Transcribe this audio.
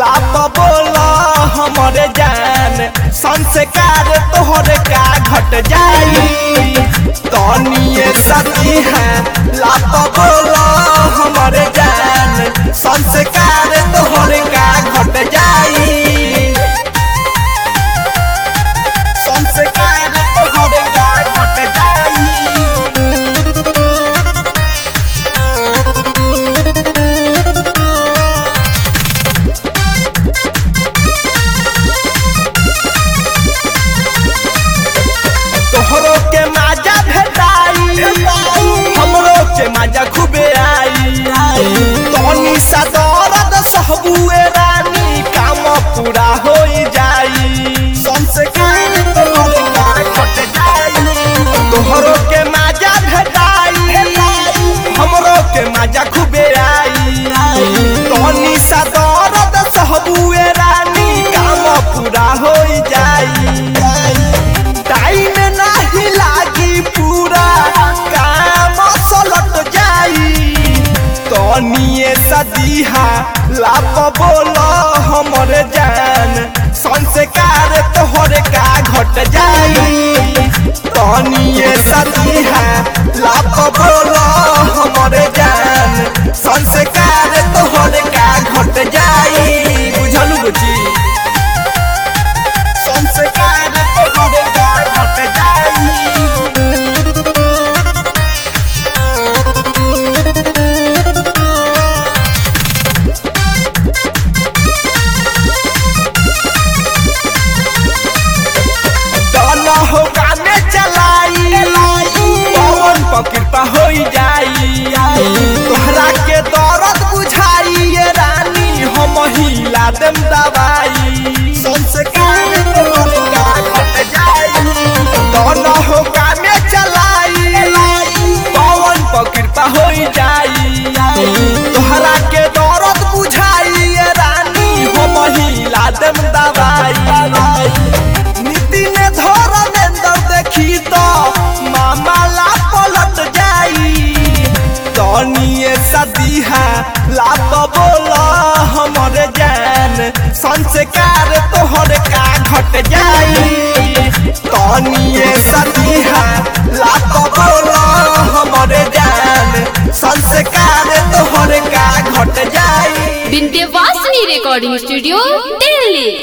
लाप बोला हमारे जान संस्कार तोहरे का घट जाई तनिए सती है लाप बोला हमारे जान संस्कार तोहरे का घट जाई संस्कार तोहरे का घट जाई तोहरो के माजा भेटाई हमरो के माजा खूबे आई तनी सा दर्द सहबुए रानी काम पूरा हो जाई संस्कार तोहरे का घट जाई तोहरो के माजा भेटाई हमरो के माजा खूबे आई तनी सा दर्द सहबुए रानी काम पूरा हो जाई टाइम नहीं लागी पूरा काम सलट जाई तनिए सदीहा लाप बोला हमरे जान संस्कार तोहरे का घट जाई तनिए सदीहा लाप बोला हमरे जान संस्कार तोहरे का घट जाई बुझलू बुची संस्कार तोहरे का घट जाई दाना हो कामे चलाई पवन पर कृपा हो जाई तोहरा के दर्द बुझाई ये रानी हम हिला देम दवाई संस्कार तोहरे का घट जाई दाना हो कामे चलाई पवन पर कृपा हो जाई तोहरा के दर्द बुझाई ये रानी हम हिला देम दवाई नीति ने धर्मेंद्र देखी तो मामला पलट जाई तनिए सदीहा लाप बोला हमरे जान संस्कार तोहरे का घट जाई तनिए सदीहा लाप बोला हमरे जान संस्कार तोहरे का घट जाई विंध्यवासिनी रिकॉर्डिंग स्टूडियो दिल्ली।